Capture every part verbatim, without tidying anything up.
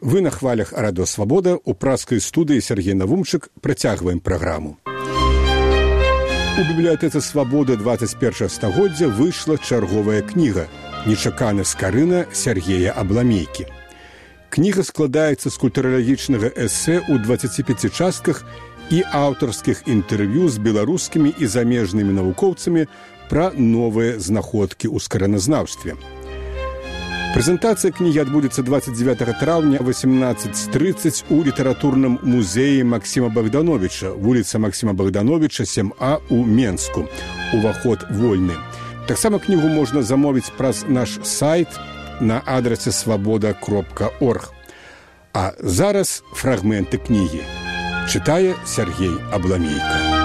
Вы на хвалях Радио Свобода, у праскай студыі Сергей Навумчык працягваем праграму. У бібліятэцы Свабоды двадцать першага стагоддзя выйшла чарговая кніга «Нечакана скарына» Сергея Абламейкі. Кніга складаецца з культуралагічнага эсэ ў дваццаці пяці частках і аўтарскіх інтэрв'ю з беларускімі і замежнымі навукоўцамі пра новыя знаходкі ў скараназнаўстве. Прэзентацыя кнігі адбудзецца двадцать девятого траўня восемнадцать тридцать у літаратурным музеі Максіма Богдановича, вуліца Максіма Богдановича, сем А у Менску. Уваход вольны. Таксама кнігу можна замовіць праз наш сайт на адрасе свабода кропка орг. А зараз фрагменты кнігі. Чытае Сергей Абламейка.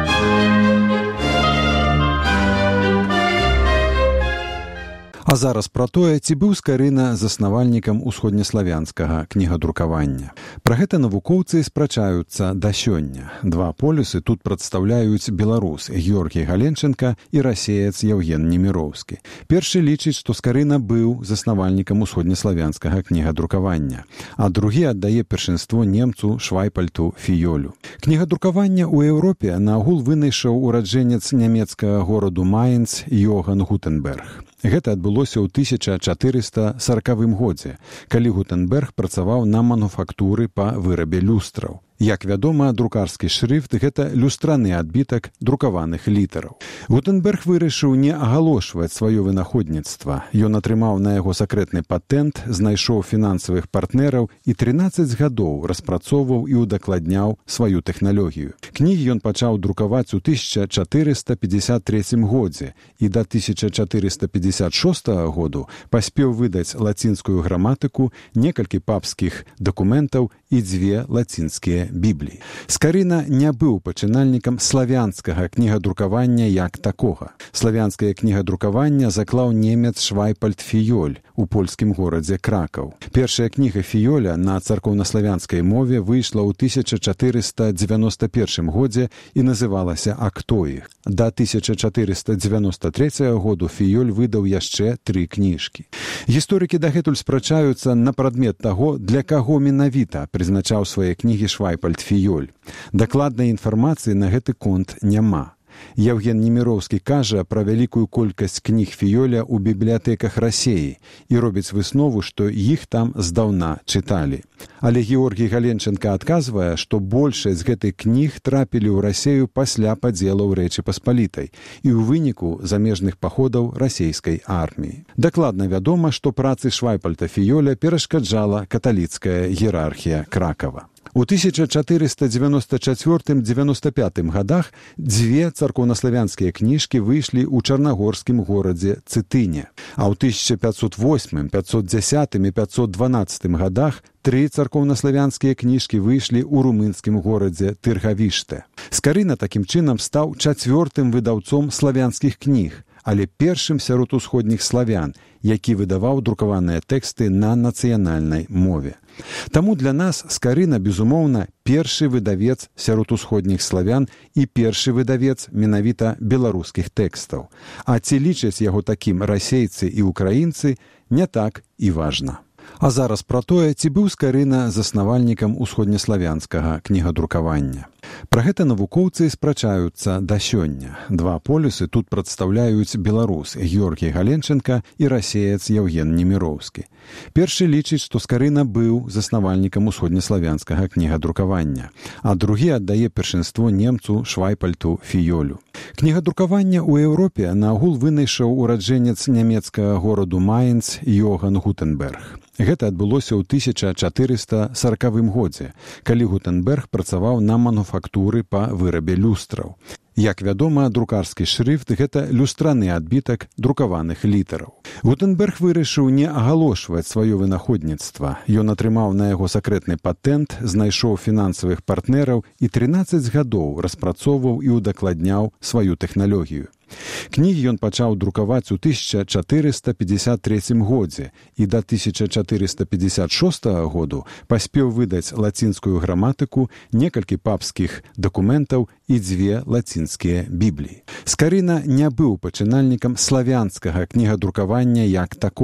А зараз пра тое, ці быў Скарына заснавальнікам усходнеславянскага кнігадрукавання. Пра гэта навукоўцы спрачаюцца да сёння. Два полюсы тут прадстаўляюць беларус Георгій Галенченка і расеец Яўген Неміроўскі. Першы лічыць, што Скарына быў заснавальнікам усходнеславянскага кнігадрукавання, а другі аддае першынство немцу Швайпальту Фіёлю. Кнігадрукаванне ў Еўропе наогул вынайшаў ураджэнец нямецкага гораду Майнц Йоган Гутенберг. Гэта адбылося ў тысяча чатырыста саракавым годзе, калі Гутенберг працаваў на мануфактуры па вырабе люстраў. Як вядома, друкарскі шрыфт – гэта люстраны адбітак друкаваных літараў. Гутенберг вырашыў не агалошваць сваё вынаходніцтва. Ён атрымаў на яго сакрэтны патэнт, знайшоў фінансавых партнераў і трынаццаць гадоў распрацоўваў і удакладняў сваю тэхналогію. Кнігі ён пачаў друкаваць у тысяча чатырыста пятьдесят трэцім годзе і да тысяча чатырыста пятьдесят шостага году паспеў выдаць лацінскую граматыку, некалькі папскіх дакументаў і дзве лацінскія Бібліі. Скарына не быў пачынальнікам славянскага кнігадрукавання як такога. Славянскае кнігадрукаванне заклаў немец Швайпальт Фіёль у польскім горадзе Кракаў. Першая кніга Фіёля на царкоўнаславянскай мове выйшла ў тысяча чатырыста дзевяноста першым годзе і называлася «Актоіх». Да тысяча чатырыста дзевяноста трэцяга году Фіёль выдаў яшчэ тры кніжкі. Гісторыкі дагэтуль спрачаюцца на прадмет таго, для каго менавіта прызначаў свае кнігі Швайпальт Фіёль. Дакладнай інфармацыі на гэты конт няма. Яўген Неміроўскі кажа пра вялікую колькасць кніг Фіёля ў бібліятэках Расеі і робіць выснову, што іх там здаўна чыталі. Але Георгій Галенченка адказвае, што большасць гэтых кніг трапілі ў Расею пасля падзелаў Рэчы Паспалітай і ў выніку замежных паходаў расейскай арміі. Дакладна вядома, што працы Швайпальта Фіёля перашкаджала каталіцкая іерархія Кракава. У тысяча чатырыста девяносто чацвёртым — девяносто пятым годах дзве царкоўнаславянскія кніжкі выйшлі ў чарнагорскім горадзе Цытыне, а ў тысяча пятьсот восьмым, пятьсот дзесятым і пятьсот дванаццатым годах тры царкоўнаславянскія кніжкі выйшлі ў румынскім горадзе Тыргавіште. Скарына такім чынам стаў чацвёртым выдаўцом славянскіх кніг, але першым сярод усходніх славян, які выдаваў друкаваныя тэксты на нацыянальнай мове. Таму для нас Скарына, безумоўна, першы выдавец сярод усходніх славян і першы выдавец менавіта беларускіх тэкстаў. А ці лічаць яго такім расейцы і украінцы, не так і важна. А зараз пра тое, ці быў Скарына заснавальнікам усходнеславянскага кнігадрукавання. Пра гэта навукоўцы спрачаюцца да сёння. Два полюсы тут прадстаўляюць беларус Георгій Галенченка і расеец Яўген Неміроўскі. Першы лічыць, што Скарына быў заснавальнікам усходнеславянскага кнігадрукавання, а другі аддае першынство немцу Швайпальту Фіёлю. Кнігадрукаванне ў Еўропе наогул вынайшаў ураджэнец нямецкага гораду Майнц Йоган Гутенберг. Гэта адбылося ў тысяча чатырыста саракавым годзе, калі Гутенберг працаваў на мануфактуры па вырабе люстраў. Як вядома, друкарскі шрыфт – гэта люстраны адбітак друкаваных літараў. Гутенберг вырашыў не агалошваць сваё вынаходніцтва. Ён атрымаў на яго сакрэтны патэнт, знайшоў фінансавых партнераў і трынаццаць гадоў распрацоўваў і удакладняў сваю тэхналогію. Кнігі ён пачаў друкаваць у тысяча чатырыста пятьдесят трэцім годзе і да тысяча чатырыста пятьдесят шостага году паспеў выдаць лацінскую граматыку, некалькі папскіх дакументаў і дзве лацінскія Бібліі. Скарына не быў пачынальнікам славянскага кнігадрукавання як такога.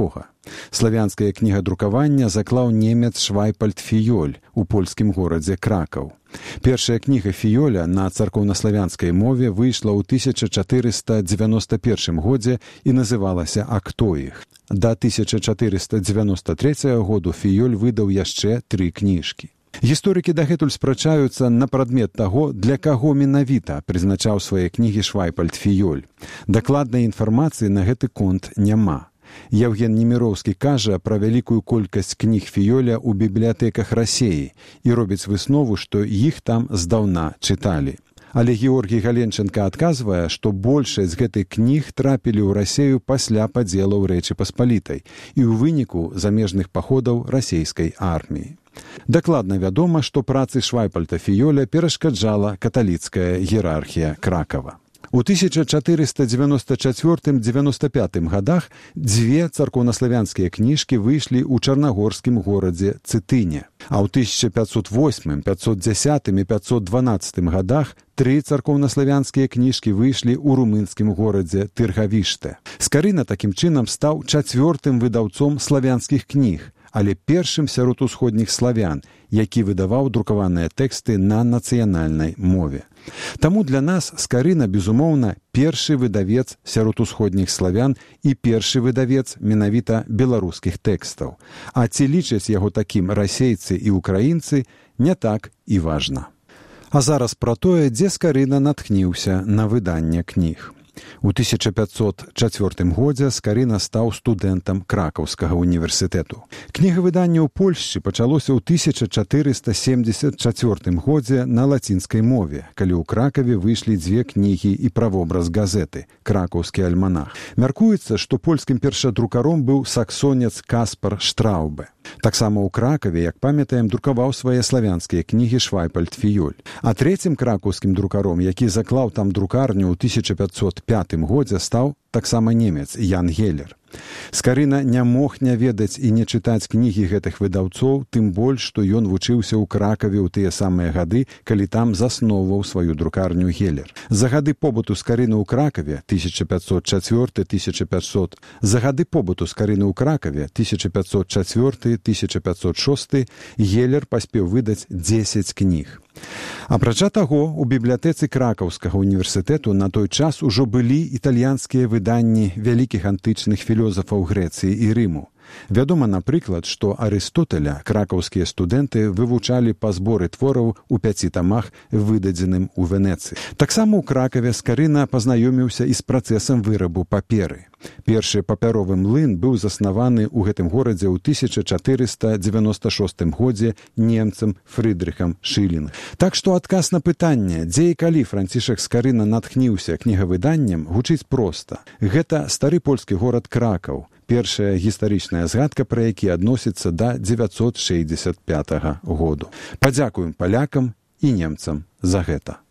Славянскае кнігадрукаванне заклаў немец Швайпальд Фіёль у польскім горадзе Кракаў. Першая кніга Фіёля на царкоўнаславянскай мове выйшла ў тысяча чатырыста дзевяноста першым годзе і называлася «А хто іх?». Да тысяча чатырыста дзевяноста трэцяга году Фіёль выдаў яшчэ тры кніжкі. Гісторыкі дагэтуль спрачаюцца на прадмет таго, для каго менавіта прызначаў свае кнігі Швайпальд Фіёль. Дакладнай інфармацыі на гэты конт няма. Яўген Неміроўскі кажа пра вялікую колькасць кніг Фіёля ў бібліятэках Расеі і робіць выснову, што іх там здаўна чыталі. Але Георгій Галенченка адказвае, што большасць гэтых кніг трапілі ў Расею пасля падзелаў Рэчы Паспалітай і ў выніку замежных паходаў расейскай арміі. Дакладна вядома, што працы Швайпальда Фіёля перашкаджала каталіцкая іерархія Кракава. У тысяча чатырыста дзевяноста чацвёртым — дзевяноста пятым гадах дзве царкоўнаславянскія кніжкі выйшлі ў чарнагорскім горадзе Цытыне, а ў тысяча пятьсот восьмым, пятьсот дзесятым і пятьсот дванаццатым гадах тры царкоўнаславянскія кніжкі выйшлі ў румынскім горадзе Тыргавіште. Скарына такім чынам стаў чацвёртым выдаўцом славянскіх кніг, але першым сярод усходніх славян, які выдаваў друкаваныя тэксты на нацыянальнай мове. Таму для нас Скарына, безумоўна, першы выдавец сярод усходніх славян і першы выдавец менавіта беларускіх тэкстаў. А ці лічаць яго такім расейцы і украінцы, не так і важна. А зараз пра тое, дзе Скарына натхніўся на выданне кніг. У тысяча пятьсот чацвёртым годзе Скарына стаў студэнтам Кракаўскага універсітэту. Кнігавыданне ў Польшчы пачалося ў тысяча чатырыста семдзесят чацвёртым годзе на лацінскай мове, калі ў Кракаве выйшлі дзве кнігі і правобраз газеты «Кракаўскі альманах». Мяркуецца, што польскім першадрукаром быў саксонец Каспар Штраубе. Таксама ў Кракаве, як памятаем, друкаваў свае славянскія кнігі Швайпальд Фіёль. А трэцім кракаўскім друкаром, які заклаў там друкарню ў тысяча пятьсот пятым годзе, стаў таксама немец Ян Геллер. Скарына не мог не ведаць і не чытаць кнігі гэтых выдаўцоў, тым больш, што ён вучыўся ў Кракаве ў тыя самыя гады, калі там засноўваў сваю друкарню Геллер. За гады побыту Скарыны ў Кракаве тысяча пятьсот чацвёрты — тысяча пятьсот За гады побыту Скарыны ў Кракаве тысяча пятьсот чацвёрты — тысяча пятьсот шосты Геллер паспеў выдаць дзесяць кніг. Апрача таго, у бібліятэцы Кракаўскага універсітэту на той час ужо былі італьянскія выданні вялікіх антычных філёзафаў Грэцыі і Рыму. Вядома, напрыклад, што Арыстотеля кракаўскія студэнты вывучалі па зборы твораў у пяці тамах, выдадзеным у Венецыі. Таксама ў Кракаве Скарына пазнаёміўся і з працэсам вырабу паперы. Першы папяровы млын быў заснаваны ў гэтым горадзе ў тысяча чатырыста дзевяноста шостым годзе немцам Фрыдрыхам Шылінг. Так што адказ на пытанне, дзе і калі Францішак Скарына натхніўся кнігавыданнем, гучыць проста. Гэта стары польскі горад Кракаў, першая гістарычная згадка пра які адносіцца да дзевяцьсот шэсцьдзесят пятага году. Падзякуем палякам і немцам за гэта.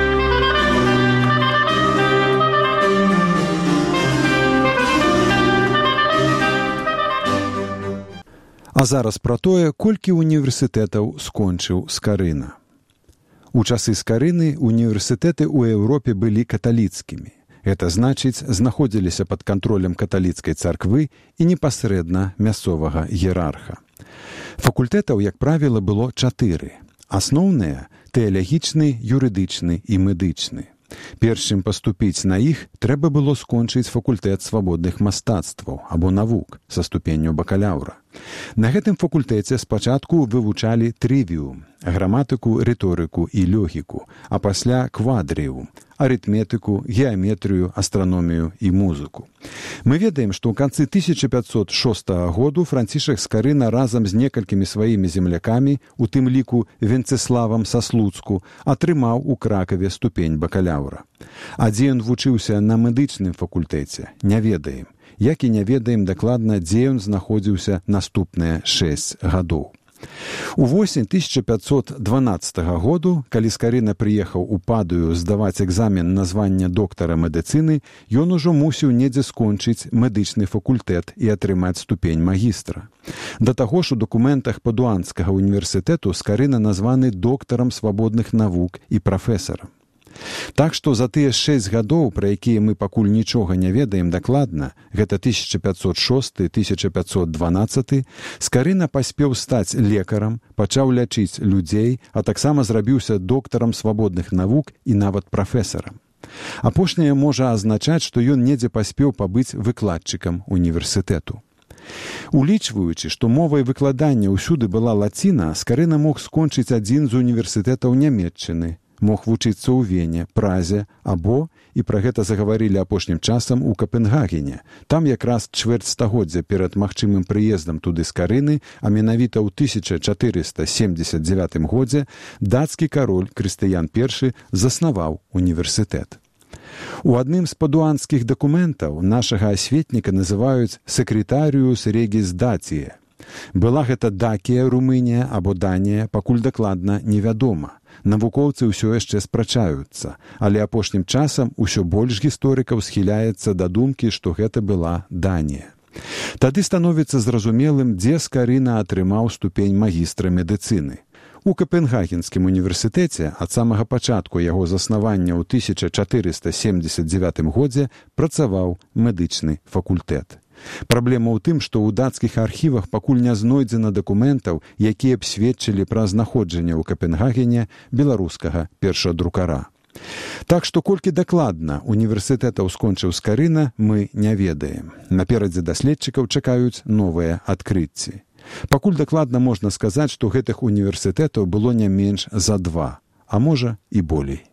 А зараз пра тое, колькі універсітэтаў скончыў Скарына. У часы Скарыны універсітэты ў Еўропе былі каталіцкімі. Гэта значыць, знаходзіліся пад кантролем каталіцкай царквы і непасрэдна мясцовага іерарха. Факультэтаў, як правіла, было чатыры. Асноўныя – тэалагічны, юрыдычны і медычны. Перш чым паступіць на іх, трэба было скончыць факультэт свабодных мастацтваў або навук са ступенню бакалаўра. На гэтым факультэце спачатку вывучалі трывіум, граматыку, рыторыку і логіку, а пасля квадрыум, арытметыку, геаметрыю, астраномію і музыку. Мы ведаем, што ў канцы тысяча пятьсот шостага году Францішак Скарына разам з некалькімі сваімі землякамі, у тым ліку Венцеславам са Слуцку, атрымаў у Кракаве ступень бакалаўра. А дзе ён вучыўся на медычным факультэце, не ведаем, як і не ведаем дакладна, дзе ён знаходзіўся наступныя шэсць гадоў. Увосень тысяча пятьсот дванаццатага году, калі Скарына прыехаў у Падую здаваць экзамен на званне доктара медыцыны, ён ужо мусіў недзе скончыць медычны факультэт і атрымаць ступень магістра. Да таго ж у дакументах Падуанскага універсітэту Скарына названы доктарам свабодных навук і прафесарам. Так што за тыя шэсць гадоў, пра якія мы пакуль нічога не ведаем дакладна, гэта тысяча пятьсот шосты — тысяча пятьсот дванаццаты, Скарына паспеў стаць лекарам, пачаў лячыць людзей, а таксама зрабіўся доктарам свабодных навук і нават прафесарам. Апошняе можа азначаць, што ён недзе паспеў пабыць выкладчыкам універсітэту. Улічваючы, што мовай выкладання ўсюды была лаціна, Скарына мог скончыць адзін з універсітэтаў Нямецчыны, мог вучыцца ў Вене, Празе або, і пра гэта загаварылі апошнім часам, у Капенгагене. Там якраз чвэрць стагоддзя перад магчымым прыездам туды Скарыны, а менавіта ў тысяча чатырыста семдзесят дзевятым годзе дацкі кароль Крыстыян першы заснаваў універсітэт. У адным з падуанскіх дакументаў нашага асветніка называюць «секретаріус регіс Дація». Была гэта Дакія, Румынія або Данія, пакуль дакладна невядома. Навукоўцы ўсё яшчэ спрачаюцца, але апошнім часам усё больш гісторыкаў схіляецца да думкі, што гэта была Данія. Тады становіцца зразумелым, дзе Скарына атрымаў ступень магістра медыцыны. У Капенгагенскім універсітэце ад самага пачатку яго заснавання ў тысяча чатырыста семдзесят дзевятым годзе працаваў медычны факультэт. Праблема ў тым, што ў дацкіх архівах пакуль не знойдзена дакументаў, якія б сведчылі пра знаходжанне ў Капенгагене беларускага першадрукара. Так што колькі дакладна універсітэтаў скончыў Скарына, мы не ведаем. Наперадзе даследчыкаў чакаюць новыя адкрыцці. Пакуль дакладна можна сказаць, што гэтых універсітэтаў было не менш за два, а можа і болей.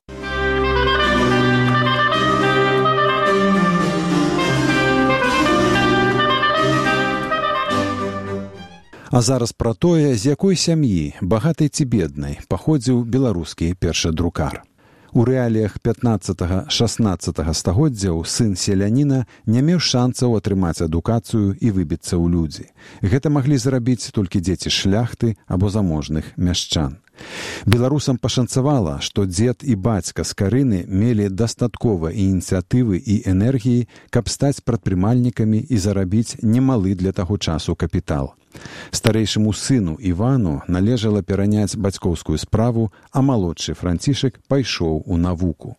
А зараз пра тое, з якой сям'і, багатай ці беднай, паходзіў беларускі першадрукар. У рэаліях пятнаццатага-шаснаццатага стагоддзяў сын селяніна не меў шанцаў атрымаць адукацыю і выбіцца ў людзі. Гэта маглі зрабіць толькі дзеці шляхты або заможных мяшчан. Беларусам пашанцавала, што дзед і бацька Скарыны мелі дастаткова ініцыятывы і энергіі, каб стаць прадпрымальнікамі і зарабіць немалы для таго часу капітал. Старэйшаму сыну Івану належала пераняць бацькоўскую справу, а малодшы Францішак пайшоў у навуку.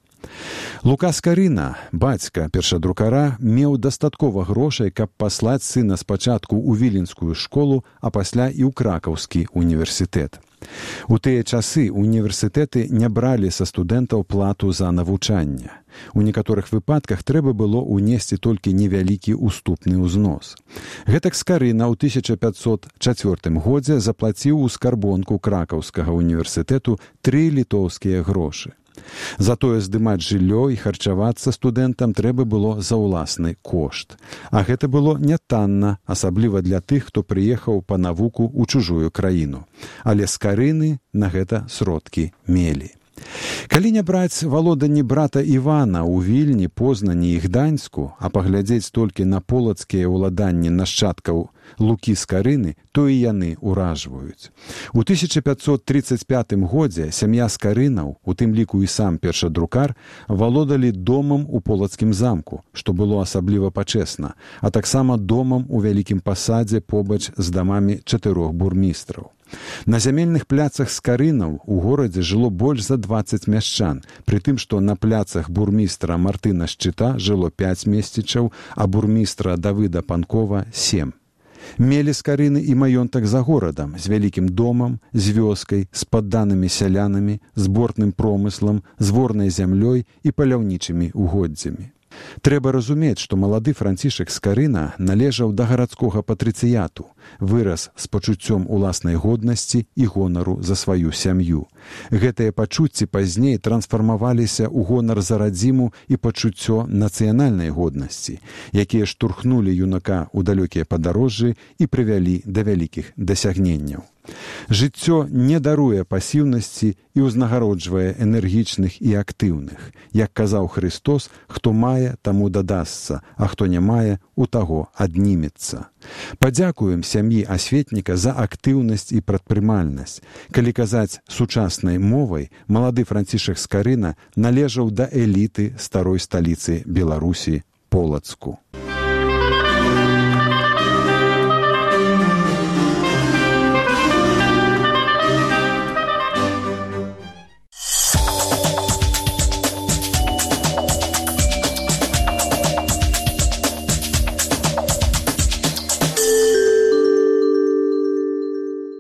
Лука Скарына, бацька першадрукара, меў дастаткова грошай, каб паслаць сына спачатку ў віленскую школу, а пасля і ў кракаўскі універсітэт. У тыя часы універсітэты не бралі са студэнтаў плату за навучанне. У некаторых выпадках трэба было ўнесці толькі невялікі уступны ўзнос. Гэтак Скарына ў тысяча пятьсот чацвёртым годзе заплаціў у скарбонку кракаўскага універсітэту тры літоўскія грошы. Затое здымаць жыллё і харчавацца студэнтам трэба было за ўласны кошт. А гэта было нятанна, асабліва для тых, хто прыехаў па навуку ў чужую краіну. Але Скарыны на гэта сродкі мелі. Калі не браць валоданні брата Івана ў Вільні, Познані і Гданьску, а паглядзець толькі на полацкія ўладанні нашчадкаў Лукі Скарыны, то і яны ўражваюць. У тысяча пятьсот тридцать пятым годзе сям'я Скарынаў, у тым ліку і сам першадрукар, валодалі домам у полацкім замку, што было асабліва пачэсна, а таксама домам у вялікім пасадзе побач з дамамі чатырох бурмістраў. На зямельных пляцах Скарынаў у горадзе жыло больш за дваццаць мяшчан, пры тым, што на пляцах бурмістра Мартына Шчыта жыло пяць месцічаў, а бурмістра Давыда Панкова — сем. Мелі Скарыны і маёнтак за горадам, з вялікім домам, з вёскай, з падданымі сялянамі, з бортным промыслам, з ворнай зямлёй і паляўнічымі угоддзямі. Трэба разумець, што малады Францішак Скарына належаў да гарадскога патрыцыяту, вырас з пачуццём уласнай годнасці і гонару за сваю сям'ю. Гэтыя пачуцці пазней трансфармаваліся ў гонар за радзіму і пачуццё нацыянальнай годнасці, якія штурхнулі юнака ў далёкія падарожжы і прывялі да вялікіх дасягненняў. Жыццё не даруе пасіўнасці і ўзнагароджвае энергічных і актыўных. Як казаў Христос, хто мае, таму дадасца, а хто не мае, у таго аднімецца. Падзякуем сям'і асветніка за актыўнасць і прадпрымальнасць. Калі казаць сучаснай мовай, малады Францішак Скарына належаў да эліты старой сталіцы Беларусі — Полацку.